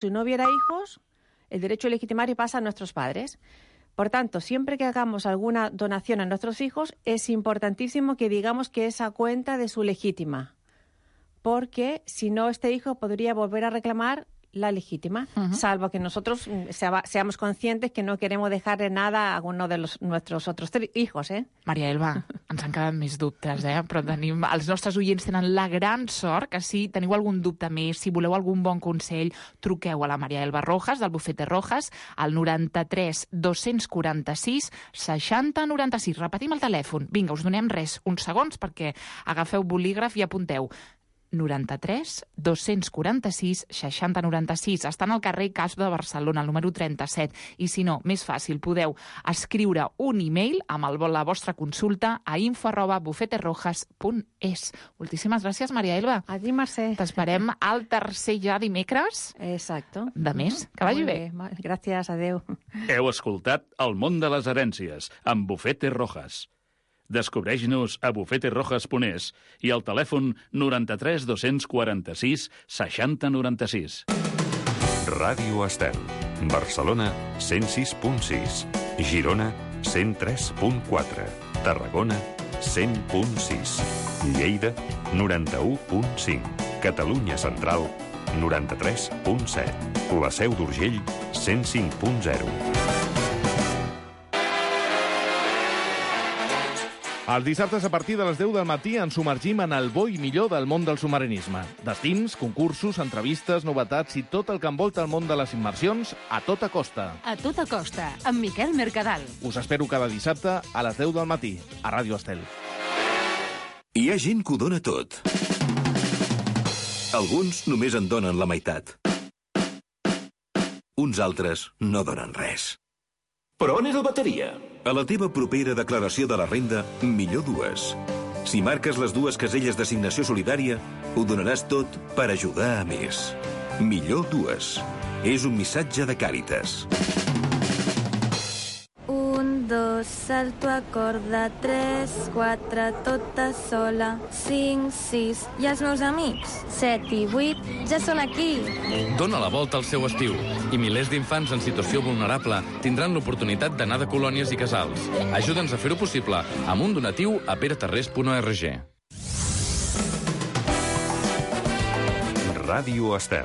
Si no hubiera hijos, el derecho a legitimar pasa a nuestros padres. Por tanto, siempre que hagamos alguna donación a nuestros hijos, es importantísimo que digamos que es a cuenta de su legítima, porque si no, este hijo podría volver a reclamar la legítima, salvo que nosotros seamos conscientes que no queremos dejarle nada a alguno de nuestros otros hijos, Maria Elba, ens han quedat més dubtes, però els nostres oients tenen la gran sort que si teniu algun dubte més, si voleu algun bon consell, truqueu a la Maria Elba Rojas, del Bufete Rojas, al 93 246 60 96. Repetim el telèfon. Vinga, us donem uns segons perquè agafeu bolígraf i apunteu. 93 246 60 96. Està en el carrer Casp de Barcelona, el número 37. I si no, més fàcil, podeu escriure un e-mail amb la vostra consulta a info@bufeterojas.es. Moltíssimes gràcies, Maria Elba. A ti, Mercè. T'esperem al tercer ja dimecres. Exacto. De mes. Que vagi bé. Gràcies, adeu. Heu escoltat El món de les herències amb Bufete Rojas. Descobreix-nos a bufeterojas.es i al telèfon 93 246 60 96. Ràdio Estel. Barcelona 106.6. Girona 103.4. Tarragona 100.6. Lleida 91.5. Catalunya Central 93.7. La Seu d'Urgell 105.0. Els dissabtes a partir de les 10 del matí ens submergim en el bo i millor del món del submarinisme. Destins, concursos, entrevistes, novetats i tot el que envolta el món de les immersions a tota costa. A tota costa, amb Miquel Mercadal. Us espero cada dissabte a les 10 del matí, a Ràdio Estel. Hi ha gent que ho dona tot. Alguns només en donen la meitat. Uns altres no donen res. Però on és el bateria? A la teva propera declaració de la renda, millor dues. Si marques les dues caselles d'assignació solidària, ho donaràs tot per ajudar a més. Millor dues. És un missatge de Càritas. 1, 2, salto a corda, 3, 4, tota sola, 5, 6, i els meus amics, 7 i 8, ja són aquí. Dóna la volta al seu estiu i milers d'infants en situació vulnerable tindran l'oportunitat d'anar de colònies i casals. Ajuda'ns a fer-ho possible amb un donatiu a pereterrés.org. Ràdio Estel.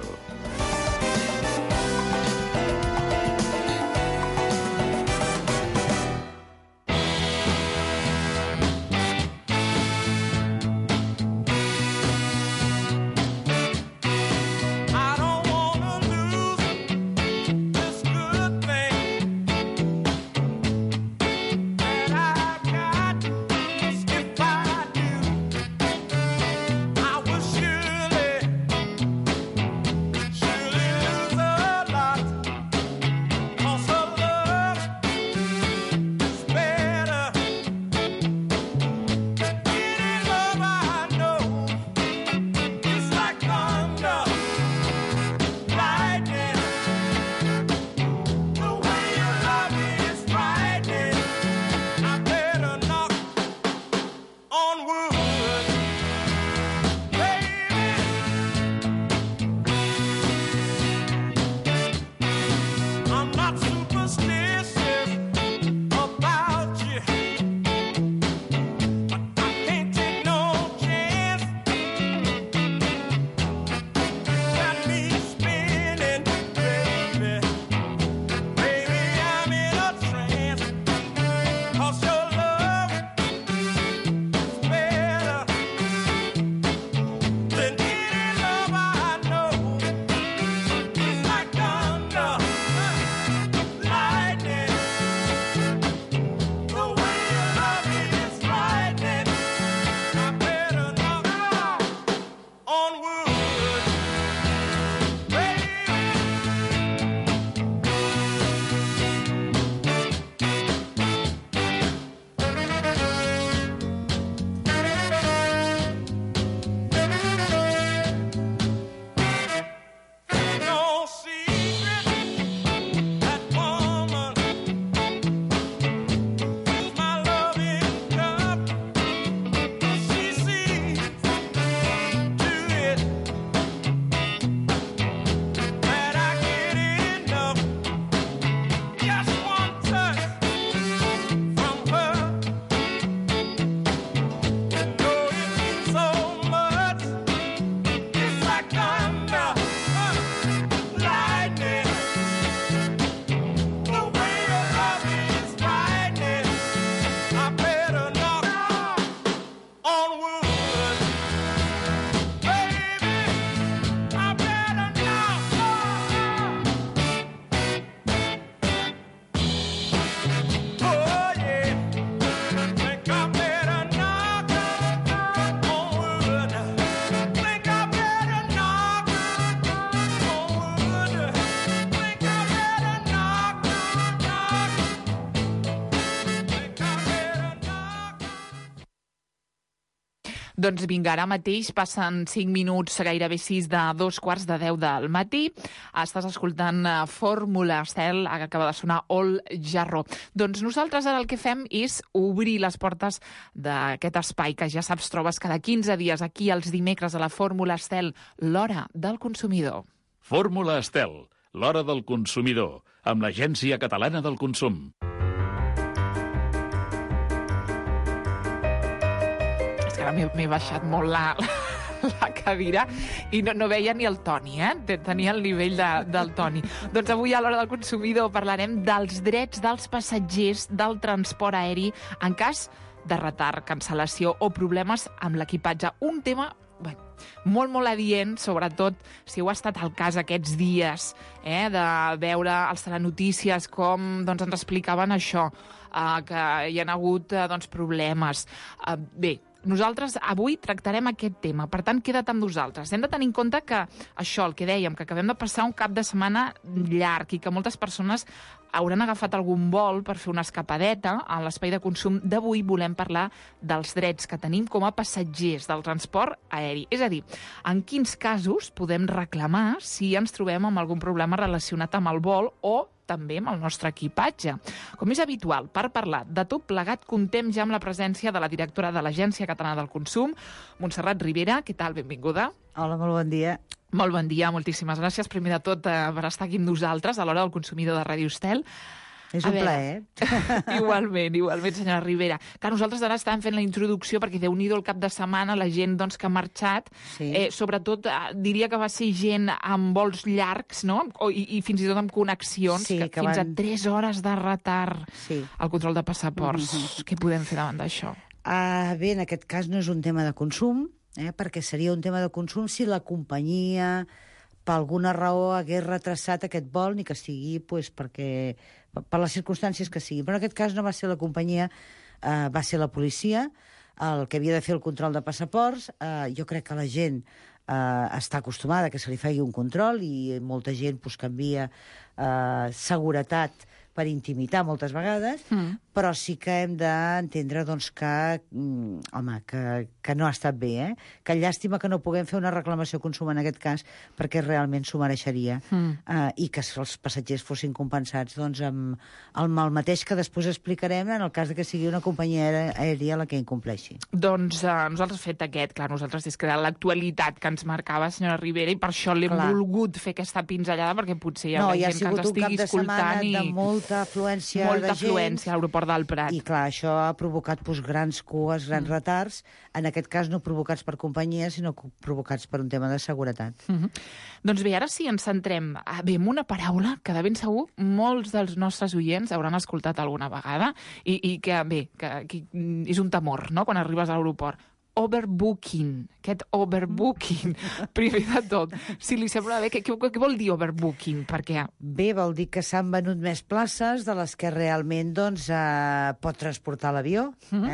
Doncs vinga, ara mateix passen 5 minuts, gairebé 6 de 2:15 del matí. Estàs escoltant Fórmula Estel, acaba de sonar All Jarro. Doncs nosaltres ara el que fem és obrir les portes d'aquest espai que ja saps trobes cada 15 dies aquí els dimecres a la Fórmula Estel, l'Hora del Consumidor. Fórmula Estel, l'Hora del Consumidor, amb l'Agència Catalana del Consum. M'he baixat molt la cadira i no veia ni el Toni, tenia el nivell del Toni. Doncs avui a l'Hora del Consumidor parlarem dels drets dels passatgers del transport aeri en cas de retard, cancel·lació o problemes amb l'equipatge. Un tema molt adient, sobretot si heu estat al cas aquests dies, de veure als telenotícies com ens explicaven això, que hi ha hagut problemes. Bé, nosaltres avui tractarem aquest tema, per tant, queda't amb nosaltres. Hem de tenir en compte que això, el que dèiem, que acabem de passar un cap de setmana llarg i que moltes persones hauran agafat algun vol per fer una escapadeta. A l'espai de consum d'avui volem parlar dels drets que tenim com a passatgers del transport aeri. És a dir, en quins casos podem reclamar si ens trobem amb algun problema relacionat amb el vol o també amb el nostre equipatge. Com és habitual, per parlar de tot plegat, contem ja amb la presència de la directora de l'Agència Catalana del Consum, Montserrat Ribera. Què tal? Benvinguda. Hola, molt bon dia. Molt bon dia, moltíssimes gràcies, primer de tot, per estar aquí amb nosaltres a l'Hora del Consumidor de Ràdio Estel. És un plaer. Igualment, senyora Ribera. Que nosaltres ara estàvem fent la introducció perquè Déu-n'hi-do el cap de setmana, la gent que ha marxat, sobretot diria que va ser gent amb vols llargs, no? I fins i tot amb connexions, que fins a 3 hores de retard al control de passaports. Què podem fer davant d'això? Bé, en aquest cas no és un tema de consum, perquè seria un tema de consum si la companyia per alguna raó hagués retrasat aquest vol, ni que sigui perquè per les circumstàncies que sigui. Però en aquest cas no va ser la companyia, va ser la policia el que havia de fer el control de passaports. Jo crec que la gent està acostumada que se li faci un control i molta gent canvia seguretat per intimitar moltes vegades, però sí que hem d'entendre que no ha estat bé, que llàstima que no puguem fer una reclamació consum en aquest cas, perquè realment s'ho mereixeria, i que els passatgers fossin compensats amb el mateix que després explicarem en el cas que sigui una companyia aèria la que incompleixi. Doncs nosaltres fet aquest, clar, nosaltres és que de l'actualitat que ens marcava, senyora Ribera, i per això l'hem volgut fer aquesta pinzellada, perquè potser hi ha gent que ens estigui escoltant i molta afluència a l'aeroport del Prat. I clar, això ha provocat grans cues, grans retards, en aquest cas no provocats per companyia, sinó provocats per un tema de seguretat. Doncs bé, ara sí ens centrem en una paraula que de ben segur molts dels nostres oients hauran escoltat alguna vegada i que és un temor, no?, quan arribes a l'aeroport. Overbooking, aquest overbooking, primer de tot. Si li sembla bé, què vol dir overbooking? Per què? Bé, vol dir que s'han venut més places de les que realment pot transportar l'avió.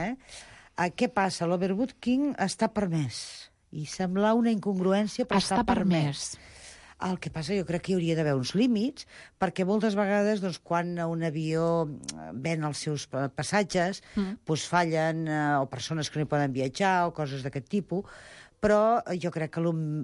Què passa? L'overbooking està permès. I sembla una incongruència, però està permès. El que passa, jo crec que hi hauria d'haver uns límits, perquè moltes vegades, quan un avió ven els seus passatges, fallen, o persones que no hi poden viatjar, o coses d'aquest tipus, però jo crec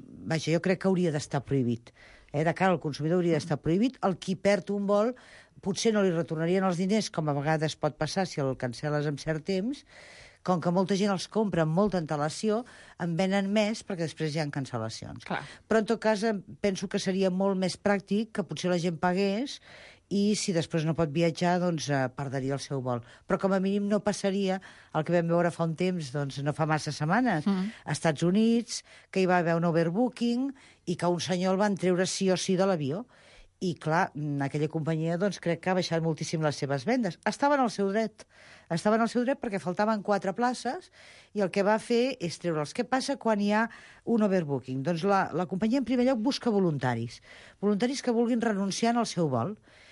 que hauria d'estar prohibit. De cara al consumidor hauria d'estar prohibit. El qui perd un vol potser no li retornarien els diners, com a vegades pot passar si el cancel·les en cert temps. Com que molta gent els compra amb molta antelació, en venen més perquè després hi ha cancel·lacions. Clar. Però en tot cas penso que seria molt més pràctic que potser la gent pagués i si després no pot viatjar, perdria el seu vol. Però com a mínim no passaria el que vam veure fa un temps, no fa massa setmanes, als Estats Units, que hi va haver un overbooking i que un senyor el van treure sí o sí de l'avió. I, clar, aquella companyia crec que ha baixat moltíssim les seves vendes. Estaven al seu dret. Estaven al seu dret perquè faltaven 4 places i el que va fer és treure'ls. Què passa quan hi ha un overbooking? Doncs la companyia, en primer lloc, busca voluntaris. Voluntaris que vulguin renunciar al seu vol.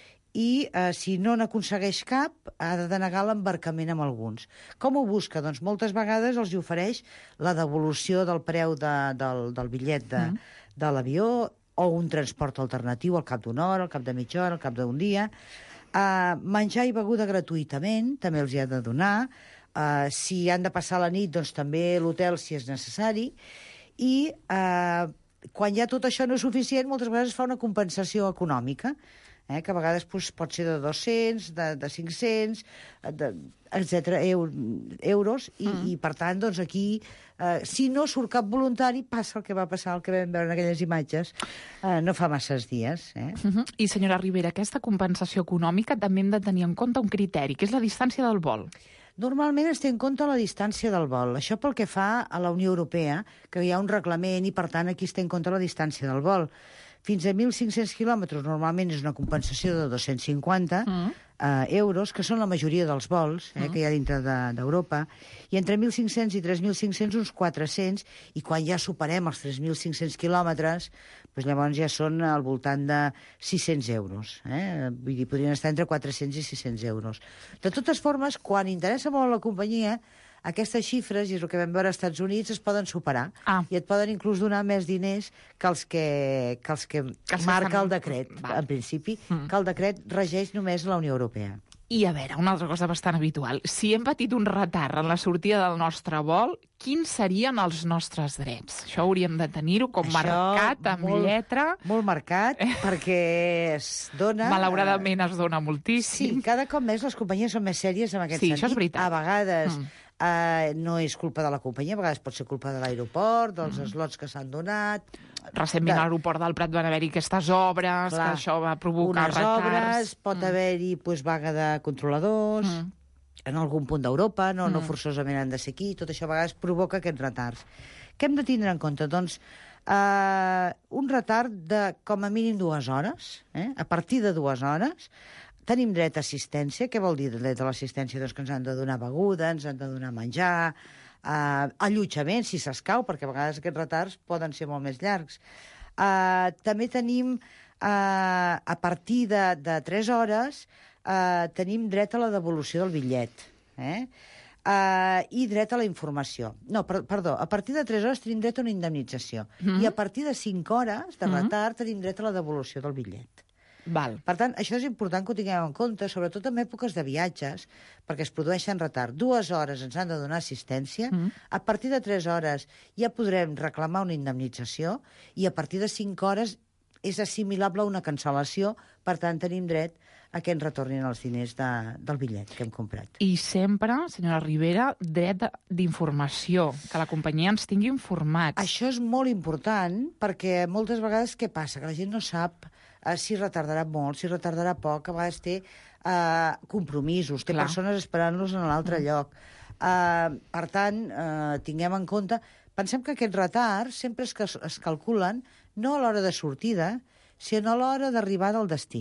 I si no n'aconsegueix cap, ha de denegar l'embarcament amb alguns. Com ho busca? Doncs moltes vegades els ofereix la devolució del preu del bitllet de l'avió, o un transport alternatiu al cap d'una hora, al cap de mitja hora, al cap d'un dia. Menjar i beguda gratuïtament, també els hi ha de donar. si han de passar la nit, doncs també l'hotel si és necessari, i quan ja tot això no és suficient, moltes vegades es fa una compensació econòmica, que a vegades pot ser de 200, de 500, etc. euros, i per tant, doncs aquí, si no surt cap voluntari, passa el que va passar, el que vam veure en aquelles imatges, no fa masses dies. I, senyora Ribera, aquesta compensació econòmica també hem de tenir en compte un criteri, que és la distància del vol. Normalment es té en compte la distància del vol. Això pel que fa a la Unió Europea, que hi ha un reglament i, per tant, aquí es té en compte la distància del vol. Fins a 1.500 quilòmetres normalment és una compensació de 250 euros, que són la majoria dels vols que hi ha dintre d'Europa, i entre 1.500 i 3.500 uns 400, i quan ja superem els 3.500 quilòmetres, doncs llavors ja són al voltant de 600 euros. Vull dir, podrien estar entre 400 i 600 euros. De totes formes, quan interessa molt la companyia, aquestes xifres, i és el que vam veure als Estats Units, es poden superar. I et poden inclús donar més diners que els que marca el decret, en principi, que el decret regeix només la Unió Europea. I a veure, una altra cosa bastant habitual. Si hem patit un retard en la sortida del nostre vol, quins serien els nostres drets? Això hauríem de tenir-ho com marcat, amb lletra. Molt marcat, perquè es dona... Malauradament es dona moltíssim. Sí, cada cop més les companyies són més sèries en aquest sentit. Sí, això és veritat. A vegades... no és culpa de la companyia, a vegades pot ser culpa de l'aeroport, dels slots que s'han donat... Recentment a l'aeroport del Prat van haver-hi aquestes obres, que això va provocar retards. Unes obres, pot haver-hi vaga de controladors, en algun punt d'Europa, no forçosament han de ser aquí, tot això a vegades provoca aquests retards. Què hem de tindre en compte? Doncs un retard de com a mínim 2 hores, a partir de 2 hores. Tenim dret a assistència. Què vol dir dret a l'assistència? Doncs que ens han de donar beguda, ens han de donar menjar, allotjament, si s'escau, perquè a vegades aquests retards poden ser molt més llargs. També tenim, a partir de 3 hores, tenim dret a la devolució del bitllet. I dret a la informació. No, perdó, a partir de 3 hores tenim dret a una indemnització. I a partir de 5 hores de retard tenim dret a la devolució del bitllet. Val. Per tant, això és important que ho tinguem en compte, sobretot en èpoques de viatges, perquè es produeixen retard. 2 hores ens han de donar assistència, a partir de 3 hores ja podrem reclamar una indemnització, i a partir de 5 hores és assimilable a una cancel·lació, per tant tenim dret a que ens retornin els diners del bitllet que hem comprat. I sempre, senyora Ribera, dret d'informació, que la companyia ens tingui informats. Això és molt important, perquè moltes vegades què passa? Que la gent no sap si retardarà molt, si retardarà poc, a vegades té compromisos, té persones esperant-los en l'altre lloc. Per tant, tinguem en compte... Pensem que aquests retards sempre es calculen no a l'hora de sortida, sinó a l'hora d'arribada al destí.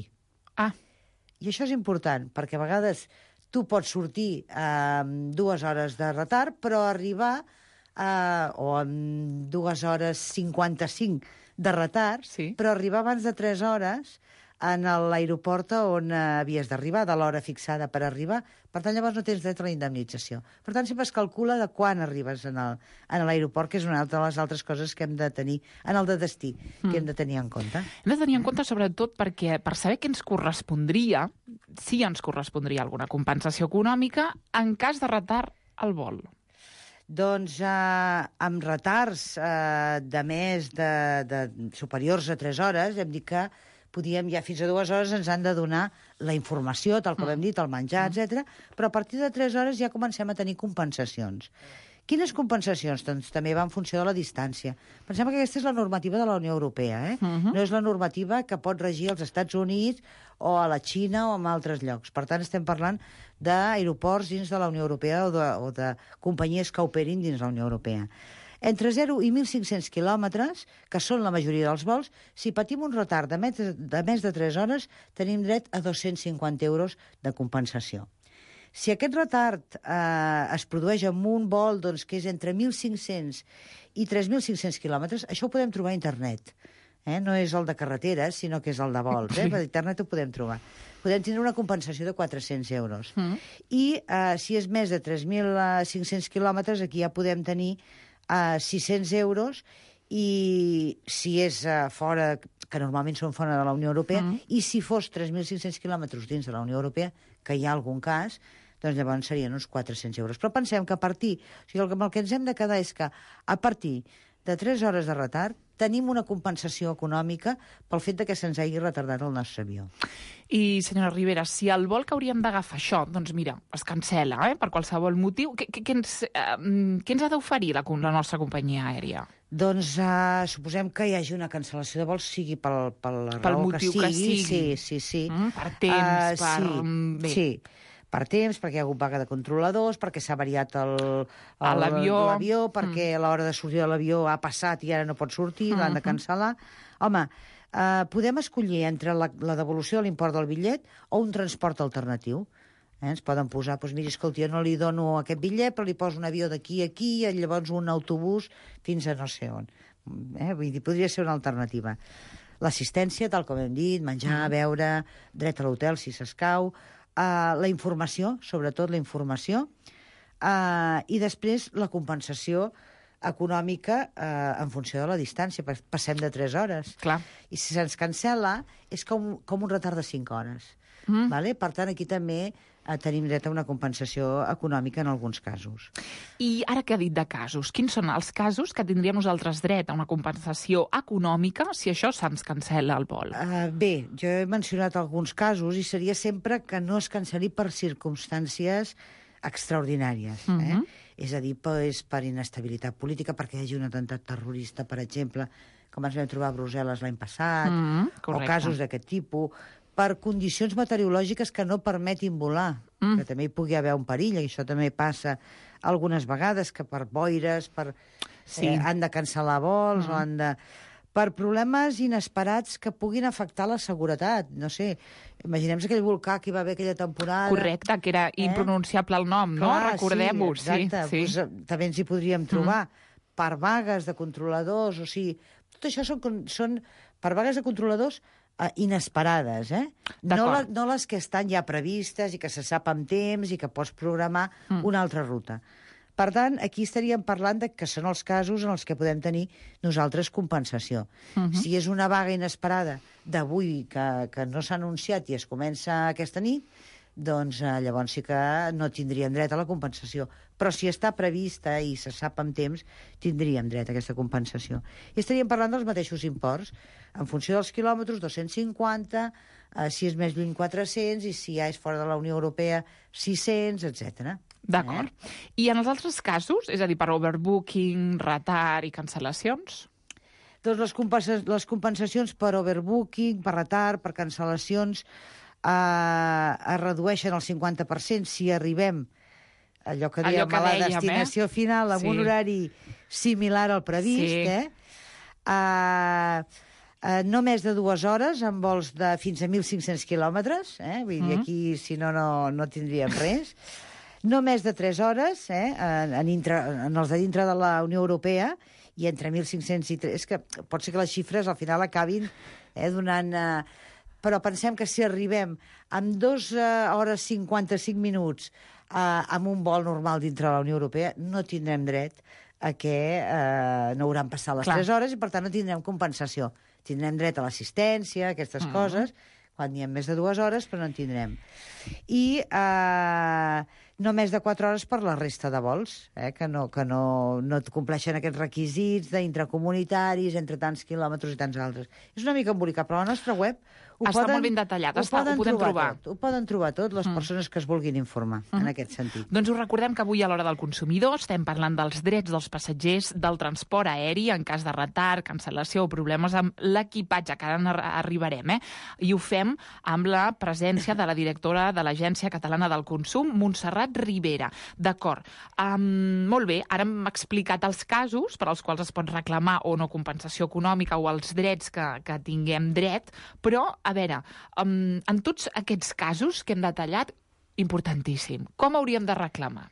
I això és important, perquè a vegades tu pots sortir amb 2 hores de retard, però arribar o amb 2 hores 55 de retard, però arribar abans de 3 hores en l'aeroport on havies d'arribar, de l'hora fixada per arribar. Per tant, llavors no tens dret a la indemnització. Per tant, sempre es calcula de quan arribes en l'aeroport, que és una de les altres coses que hem de tenir, en el de destí, que hem de tenir en compte. Hem de tenir en compte, sobretot, perquè per saber què ens correspondria, si ens correspondria alguna compensació econòmica, en cas de retard al vol. Doncs amb retards de més de superiors a 3 hores, hem dit que podíem ja fins a 2 hores ens han de donar la informació, tal com hem dit, el menjar, etc. Però a partir de 3 hores ja comencem a tenir compensacions. Quines compensacions? Doncs també va en funció de la distància. Pensem que aquesta és la normativa de la Unió Europea, no és la normativa que pot regir als Estats Units o a la Xina o en altres llocs. Per tant, estem parlant d'aeroports dins de la Unió Europea o de companyies que operin dins la Unió Europea. Entre 0 i 1.500 quilòmetres, que són la majoria dels vols, si patim un retard de més de 3 hores, tenim dret a 250 euros de compensació. Si aquest retard es produeix en un vol que és entre 1.500 i 3.500 quilòmetres, això ho podem trobar a internet. No és el de carreteres, sinó que és el de vols. Per internet ho podem trobar. Podem tindre una compensació de 400 euros. I si és més de 3.500 quilòmetres, aquí ja podem tenir 600 euros, i si és fora, que normalment són fora de la Unió Europea, i si fos 3.500 quilòmetres dins de la Unió Europea, que hi ha algun cas, doncs llavors serien uns 400 euros. Però pensem que a partir... O sigui, el que ens hem de quedar és que a partir de 3 hores de retard tenim una compensació econòmica pel fet de que se'ns hagi retardat el nostre avió. I, senyora Rivera, si el vol que hauríem d'agafar això, doncs mira, es cancel·la, per qualsevol motiu, què ens ha d'oferir la nostra companyia aèria? Doncs suposem que hi hagi una cancel·lació de vols, sigui per la raó motiu que sigui. Sí. Per temps, Bé. Sí, per temps, perquè hi ha hagut vaga de controladors, perquè s'ha variat l'avió, perquè a l'hora de sortir de l'avió ha passat i ara no pot sortir, l'han de cancel·lar. Home, podem escollir entre la devolució de l'import del bitllet o un transport alternatiu. Ens poden posar, doncs miri, escolti, jo no li dono aquest bitllet, però li poso un avió d'aquí a aquí, i llavors un autobús fins a no sé on. Vull dir, podria ser una alternativa. L'assistència, tal com hem dit, menjar, beure, dret a l'hotel si s'escau, la informació, sobretot la informació, i després la compensació econòmica en funció de la distància. Passem de 3 hores. Clar. I si se'ns cancel·la, és com un retard de 5 hores. Vale? Per tant, aquí també tenim dret a una compensació econòmica en alguns casos. I ara que ha dit de casos, quins són els casos que tindríem nosaltres dret a una compensació econòmica si això se'ns cancel·la el vol? Bé, jo he mencionat alguns casos i seria sempre que no es cancel·li per circumstàncies extraordinàries. És a dir, per inestabilitat política, perquè hi hagi un atemptat terrorista, per exemple, com ens vam trobar a Brussel·les l'any passat, o casos d'aquest tipus, per condicions meteorològiques que no permetin volar, que també hi pugui haver un perill, i això també passa algunes vegades, que per boires, han de cancel·lar vols, o han de... per problemes inesperats que puguin afectar la seguretat. No sé, imaginem-se aquell volcà que hi va haver aquella temporada... Correcte, que era impronunciable el nom, no? Recordem-ho. Sí, exacte. Sí. Pues, també ens hi podríem trobar per vagues de controladors, o sigui... Tot això són per vagues de controladors inesperades, no les que estan ja previstes i que se sap amb temps i que pots programar una altra ruta. Per tant, aquí estaríem parlant de que són els casos en els que podem tenir nosaltres compensació. Si és una vaga inesperada d'avui que no s'ha anunciat i es comença aquesta nit, doncs llavors sí que no tindríem dret a la compensació. Però si està prevista i se sap amb temps, tindríem dret a aquesta compensació. I estaríem parlant dels mateixos imports, en funció dels quilòmetres, 250, si és més lluny 400, i si ja és fora de la Unió Europea 600, etc. D'acord. I en els altres casos, és a dir, per overbooking, retard i cancel·lacions? Doncs les compensacions per overbooking, per retard, per cancel·lacions, es redueixen al 50% si arribem allò que dèiem a la destinació final amb un horari similar al previst, no més de 2 hores en vols de fins a 1.500 quilòmetres, vull dir, aquí si no tindríem res. No més de 3 hores en els de dintre de la Unió Europea, i entre 1.500 i 3... És que pot ser que les xifres al final acabin donant... Però pensem que si arribem amb 2 hores 55 minuts amb un vol normal dintre de la Unió Europea, no tindrem dret a que no hauran passat les 3 hores i, per tant, no tindrem compensació. Tindrem dret a l'assistència, aquestes coses, quan hi ha més de 2 hores, però no en tindrem. I no més de 4 hores per la resta de vols, que no compleixen aquests requisits d'intracomunitaris, entre tants quilòmetres i tants altres. És una mica embolicat, però a la nostra web està molt ben detallat, ho podem trobar. Ho poden trobar tot, les persones que es vulguin informar, en aquest sentit. Doncs us recordem que avui a l'Hora del Consumidor estem parlant dels drets dels passatgers del transport aeri en cas de retard, cancel·lació o problemes amb l'equipatge, que ara arribarem, i ho fem amb la presència de la directora de l'Agència Catalana del Consum, Montserrat Rivera. D'acord. Molt bé, ara hem explicat els casos per als quals es pot reclamar o no compensació econòmica o els drets que tinguem dret, però a veure, en tots aquests casos que hem detallat, importantíssim, com hauríem de reclamar?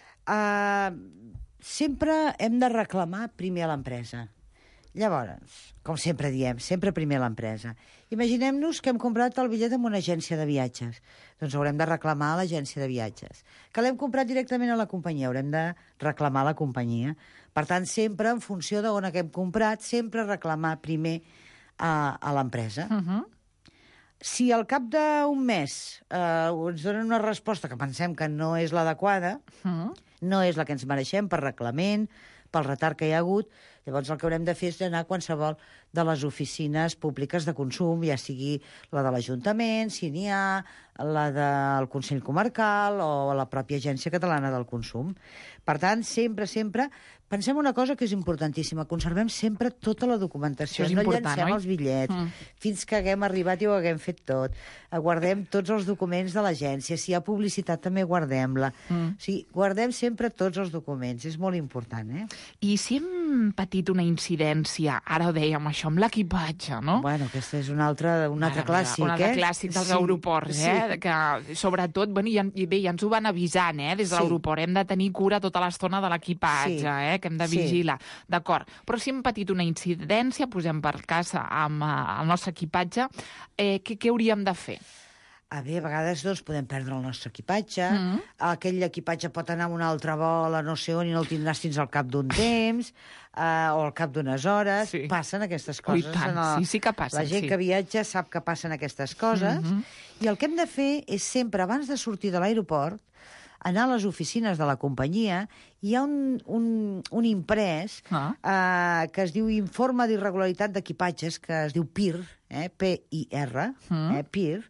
Sempre hem de reclamar primer a l'empresa. Llavors, com sempre diem, sempre primer a l'empresa. Imaginem-nos que hem comprat el bitllet en una agència de viatges. Doncs haurem de reclamar a l'agència de viatges. Que l'hem comprat directament a la companyia, haurem de reclamar a la companyia. Per tant, sempre, en funció d'on hem comprat, sempre reclamar primer a l'empresa. Si al cap d'un mes ens donen una resposta que pensem que no és l'adequada, no és la que ens mereixem per reglament, pel retard que hi ha hagut, llavors el que haurem de fer és anar a qualsevol de les oficines públiques de consum, ja sigui la de l'Ajuntament, si n'hi ha, la del Consell Comarcal o la pròpia Agència Catalana del Consum. Per tant, sempre, pensem una cosa que és importantíssima, conservem sempre tota la documentació, no llancem els bitllets, fins que haguem arribat i ho haguem fet tot, guardem tots els documents de l'agència, si hi ha publicitat també guardem-la, o sigui, guardem sempre tots els documents, és molt important, I si hem patit una incidència, ara ho dèiem això, amb l'equipatge, no? Bueno, aquest és un altre clàssic, Un altre clàssic dels aeroports, que sobretot, ja ens ho van avisant, des de l'aeroport, hem de tenir cura tota l'estona de l'equipatge, que hem de vigilar. D'acord, però si hem patit una incidència, posem per cas amb el nostre equipatge, què hauríem de fer? A vegades podem perdre el nostre equipatge, aquell equipatge pot anar a un altre vol a no sé on i no el tindràs fins al cap d'un temps, o al cap d'unes hores. Passen aquestes coses. Sí que passen. La gent que viatja sap que passen aquestes coses, i el que hem de fer és sempre, abans de sortir de l'aeroport, anar a les oficines de la companyia, hi ha un imprès que es diu Informe d'Irregularitat d'Equipatges, que es diu PIR, P-I-R, PIR,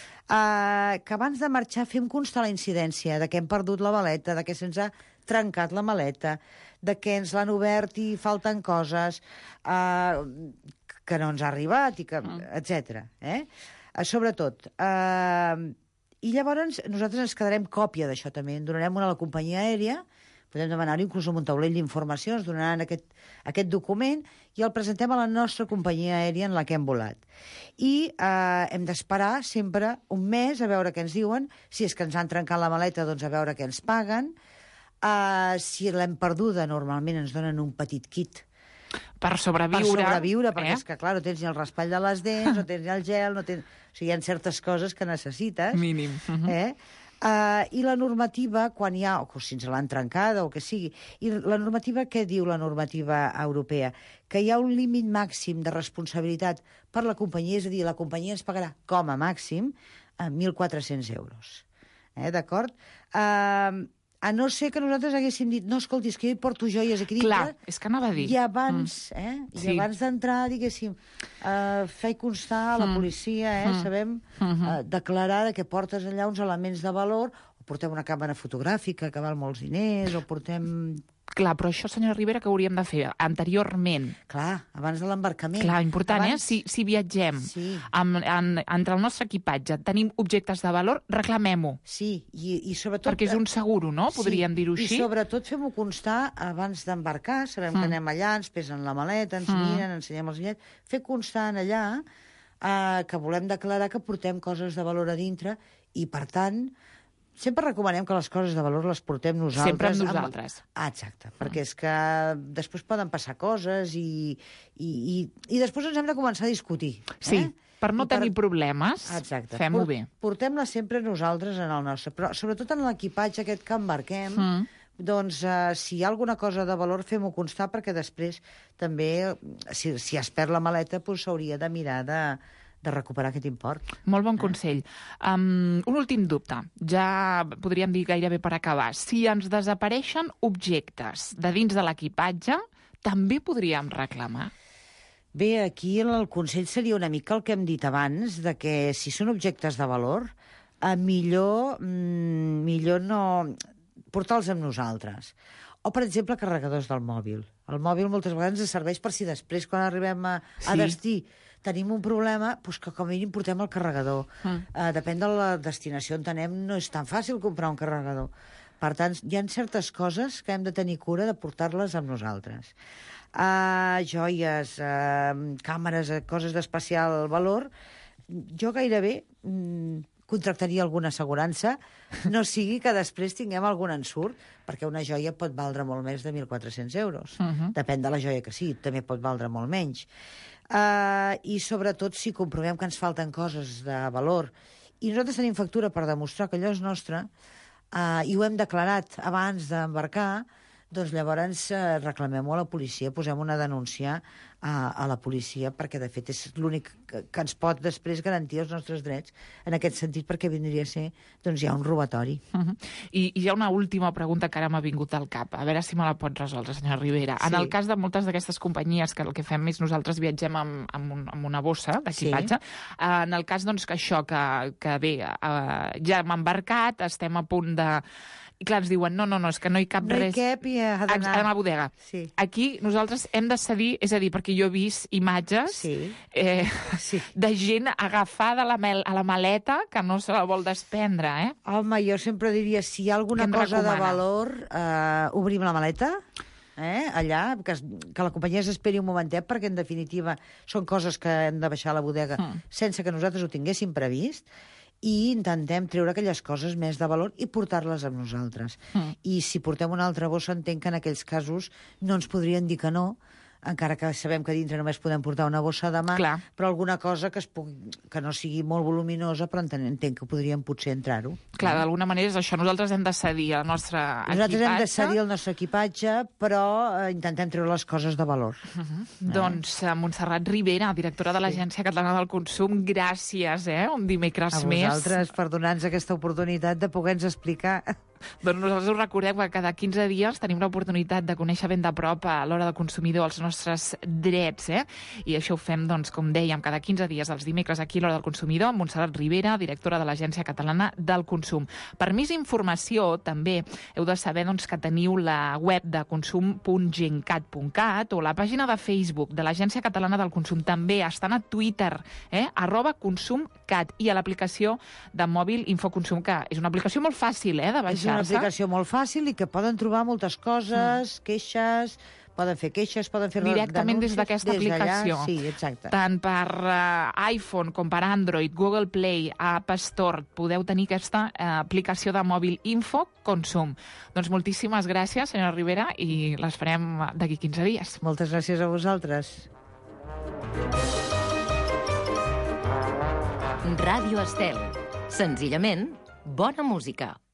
que abans de marxar fem constar la incidència de que hem perdut la maleta, de que se'ns ha trencat la maleta, de que ens l'han obert i falten coses, que no ens ha arribat, etc. Sobretot. I llavors nosaltres ens quedarem còpia d'això també, en donarem una a la companyia aèria, podem demanar-ho inclús amb un taulell d'informació, ens donaran aquest document i el presentem a la nostra companyia aèria en la que hem volat. I hem d'esperar sempre un mes a veure què ens diuen, si és que ens han trencat la maleta, doncs a veure què ens paguen, si l'hem perduda, normalment ens donen un petit kit per sobreviure, perquè és que, clar, no tens ni el raspall de les dents, no tens ni el gel, o sigui, hi ha certes coses que necessites. Mínim. I la normativa, quan hi ha, o si ens l'han trencada o que sigui, i la normativa, què diu la normativa europea? Que hi ha un límit màxim de responsabilitat per la companyia, és a dir, la companyia ens pagarà com a màxim 1.400 euros. D'acord? A no ser que nosaltres haguéssim dit, no, escolti, és que jo hi porto joies aquí dintre. Clar, és que anava a dir. I abans, i abans d'entrar, diguéssim, fer constar a la policia, sabem declarar que portes allà uns elements de valor, o portem una càmera fotogràfica que val molts diners, o portem... Clar, però això, senyora Ribera, que hauríem de fer anteriorment? Clar, abans de l'embarcament. Clar, important, Si viatgem entre el nostre equipatge, tenim objectes de valor, reclamem-ho. Sí, i sobretot... Perquè és un seguro, no? Podríem dir-ho així. I sobretot fem-ho constar abans d'embarcar, sabem que anem allà, ens pesen la maleta, ens miren, ensenyem els bitllets, fer constar allà que volem declarar que portem coses de valor a dintre i, per tant, sempre recomanem que les coses de valor les portem nosaltres. Sempre amb nosaltres. Exacte, perquè és que després poden passar coses i després ens hem de començar a discutir. Sí, per no tenir problemes, fem-ho bé. Portem-la sempre nosaltres en el nostre, però sobretot en l'equipatge aquest que embarquem, doncs si hi ha alguna cosa de valor fem-ho constar, perquè després també, si es perd la maleta, s'hauria de mirar de recuperar aquest import. Molt bon consell. Un últim dubte, ja podríem dir gairebé per acabar. Si ens desapareixen objectes de dins de l'equipatge, també podríem reclamar? Bé, aquí el consell seria una mica el que hem dit abans, de que si són objectes de valor, millor no portar-los amb nosaltres. O, per exemple, carregadors del mòbil. El mòbil moltes vegades ens serveix per si després, quan arribem a destí, tenim un problema, doncs que com a mínim portem el carregador. Depèn de la destinació on anem, no és tan fàcil comprar un carregador. Per tant, hi ha certes coses que hem de tenir cura de portar-les amb nosaltres. Joies, càmeres, coses d'especial valor, jo gairebé contractaria alguna assegurança, no sigui que després tinguem algun ensurt, perquè una joia pot valdre molt més de 1.400 euros. Depèn de la joia que sigui, també pot valdre molt menys. I sobretot si comprovem que ens falten coses de valor i nosaltres tenim factura per demostrar que allò és nostre i ho hem declarat abans d'embarcar, doncs llavors reclamem-ho a la policia, posem una denúncia a la policia, perquè de fet és l'únic que ens pot després garantir els nostres drets en aquest sentit, perquè vindria a ser doncs, ja un robatori. I hi ha una última pregunta que ara m'ha vingut al cap, a veure si me la pot resoldre, senyora Rivera. En el cas de moltes d'aquestes companyies, que el que fem és nosaltres viatgem amb una bossa d'equipatge, en el cas doncs, que això, que bé, ja hem embarcat, estem a punt de... I clar, ens diuen, no, és que no hi cap res. No hi cap i ha d'anar a la bodega. Sí. Aquí nosaltres hem de cedir, és a dir, perquè jo he vist imatges de gent agafada a la maleta que no se la vol desprendre, Home, jo sempre diria, si hi ha alguna cosa de valor, obrim la maleta, allà, que la companyia s'esperi un momentet, perquè en definitiva són coses que hem de baixar a la bodega sense que nosaltres ho tinguéssim previst, i intentem treure aquelles coses més de valor i portar-les amb nosaltres. I si portem una altra bossa, entenc que en aquells casos no ens podrien dir que no, encara que sabem que dintre només podem portar una bossa de mà, però alguna cosa que no sigui molt voluminosa, però entenc que podríem potser entrar-ho. Clar, d'alguna manera és això, nosaltres hem de cedir el nostre equipatge. Nosaltres hem de cedir el nostre equipatge, però intentem treure les coses de valor. Doncs Montserrat Rivera, directora de l'Agència Catalana del Consum, gràcies, un dimecres més. A vosaltres per donar-nos aquesta oportunitat de poder-nos explicar... Doncs nosaltres us recordem que cada 15 dies tenim l'oportunitat de conèixer ben de prop a l'hora del consumidor els nostres drets, I això ho fem, doncs, com dèiem, cada 15 dies, els dimecres aquí a l'hora del consumidor, amb Montserrat Rivera, directora de l'Agència Catalana del Consum. Per més informació, també heu de saber doncs, que teniu la web de consum.gencat.cat o la pàgina de Facebook de l'Agència Catalana del Consum. També estan a Twitter, @consumcat, i a l'aplicació de mòbil Infoconsum, que és una aplicació molt fàcil, de baixar. És una aplicació molt fàcil i que poden trobar moltes coses, queixes, poden fer directament des d'aquesta aplicació. Sí, exacte. Tant per iPhone com per Android, Google Play, App Store, podeu tenir aquesta aplicació de mòbil Info Consum. Doncs moltíssimes gràcies, senyora Rivera, i les farem d'aquí 15 dies. Moltes gràcies a vosaltres. Ràdio Estel. Senzillament, bona música.